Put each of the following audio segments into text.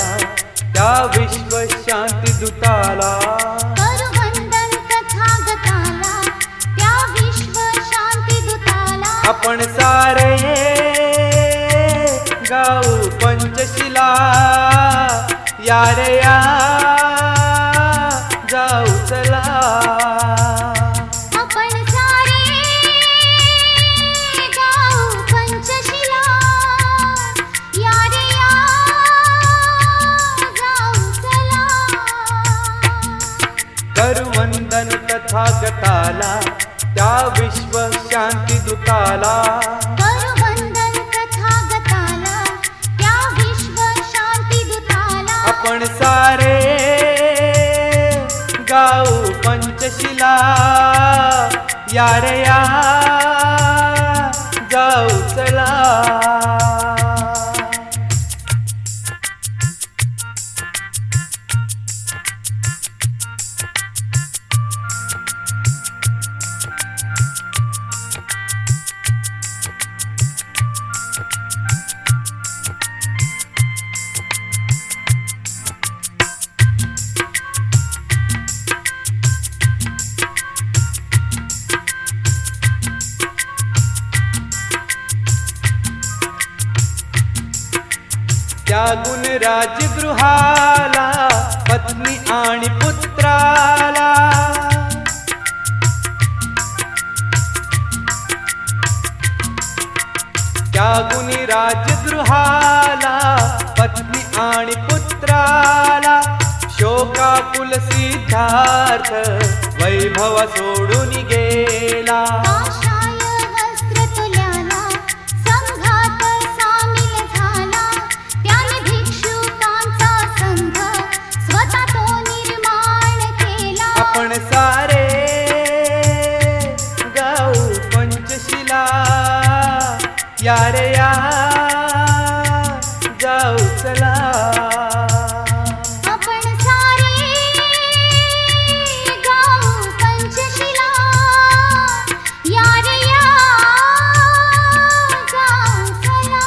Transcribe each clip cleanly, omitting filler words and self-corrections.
त्या विश्व शांती दूताला करू वंदन तथागताला त्या विश्व शांती दूताला आपण सारे गाऊ पंचशिला या रे या जाऊ चला आपण सारे गाऊ पंचशिला या रे या जाऊ चला करू वंदन तथागताला त्या विश्व शांती दूताला करू वंदन तथागताला त्या विश्व शांती दूताला आपण सारे गाऊ पंचशिला या रे या जाऊ चला त्या गुण राजगृहाला पत्नी आणि पुत्राला त्या गुणी राजगृहाला पत्नी आणि पुत्राला शोकाकुल सिद्धार्थ वैभव सोडून गेला काषाय वस्त्र तुल्याला संघात सामील झाला त्याने भिक्षुकांचा संघ स्वतः तो निर्माण केला आपण सारे गाऊ पंचशिला या रे या जाऊ चला आपण सारे गाऊ पंचशिला या रे या जाऊ चला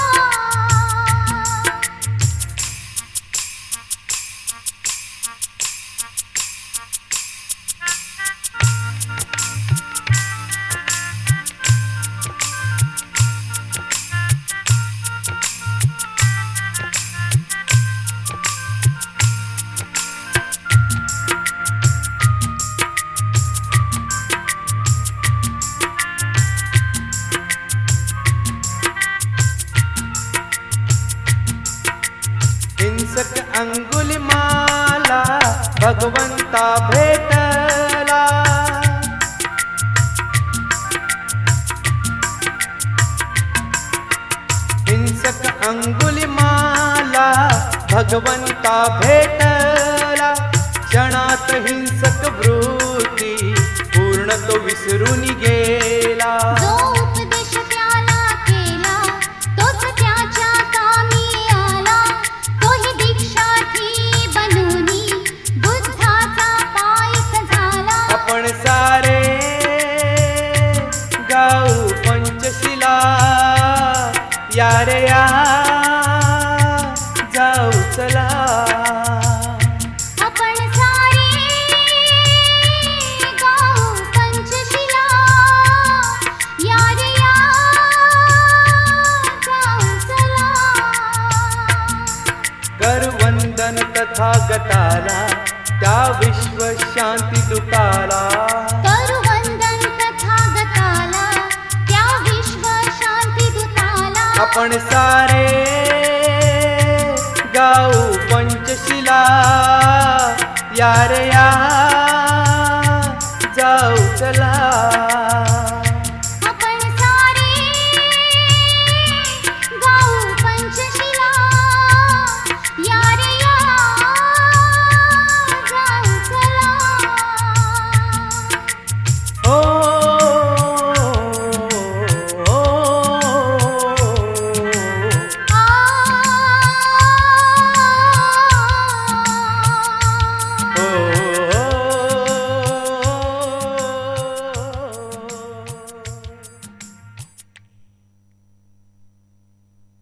हिंसक अंगुलिमाला भगवंता भेटला हिंसक अंगुलिमाला भगवंता भेटला क्षणात हिंसक वृत्ती पूर्ण तो विसरून गेला जो उपदेश त्याला केला तोच त्याच्या कामी आला तोही दीक्षार्थी बनूनी बुद्धाचा पायक झाला आपण सारे गाऊ पंचशिला या रे या जाऊ चला आपण सारे गाऊ पंचशिला या रे या जाऊ चला कर वंदन तथागताला त्या विश्व शांती दूताला करू वंदन तथागताला त्या विश्व शांती दूताला आपण सारे गाऊ पंचशिला या रे या